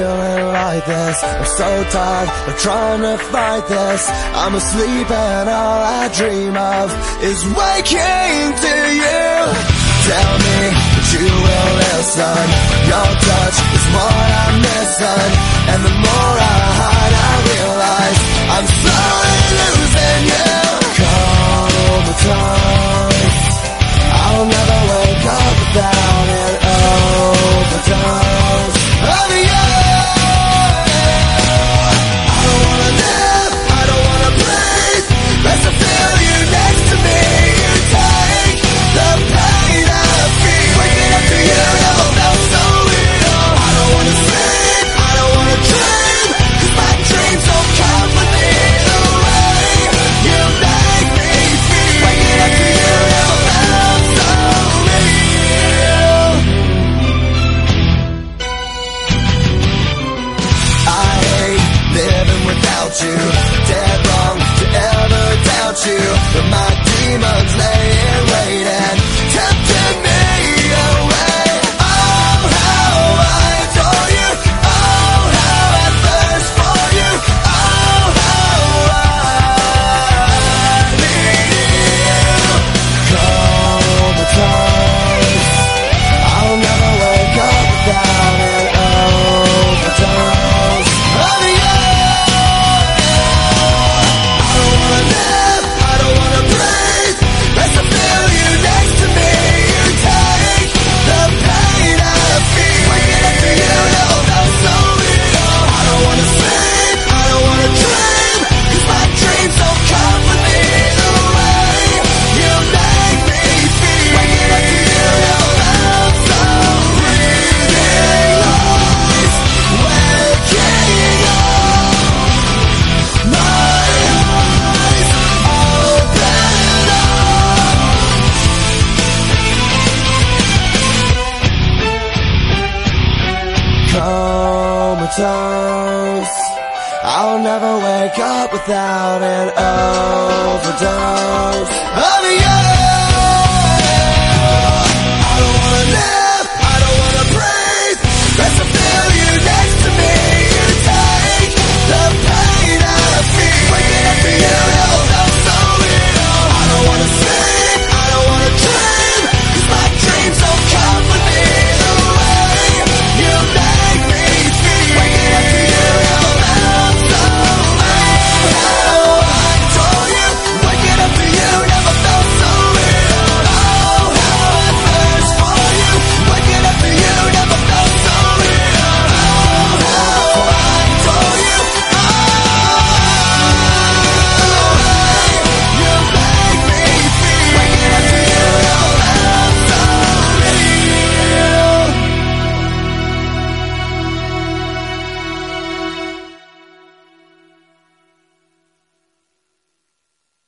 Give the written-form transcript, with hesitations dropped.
feeling like this. I'm so tired of trying to fight this. I'm asleep and all I dream of is waking to you. Tell me that you will listen. Your touch is what I'm missing, and the more I hide, I realize I'm slowly losing you. Comatose, I'll never wake up without an overdose of you. I don't wanna live, I don't wanna breathe, unless I feel you next to me. You take the pain I feel. Waking up to you never felt so real. I don't wanna sleep, I don't wanna dream, 'cause my dreams don't come with me. The way you make me feel. Waking up to you never felt so real. I hate living without you. Dead wrong to ever doubt you. But my demons laying waiting, tempting me away. Oh, how I adore you. Oh, how I thirst for you. Oh, how I need you. Comatose, I'll never wake up without an overdose of you. I don't wanna live, I don't wanna breathe, unless I feel you next to me. You take the pain I feel. Waking up to you never felt so real. I don't wanna sleep, I don't wanna dream, 'cause my dreams don't come with me. The way you make me feel. Waking up to you never felt so breathing lies. Waking up, my eyes open up. Comatose, I'll never wake up without an overdose of you.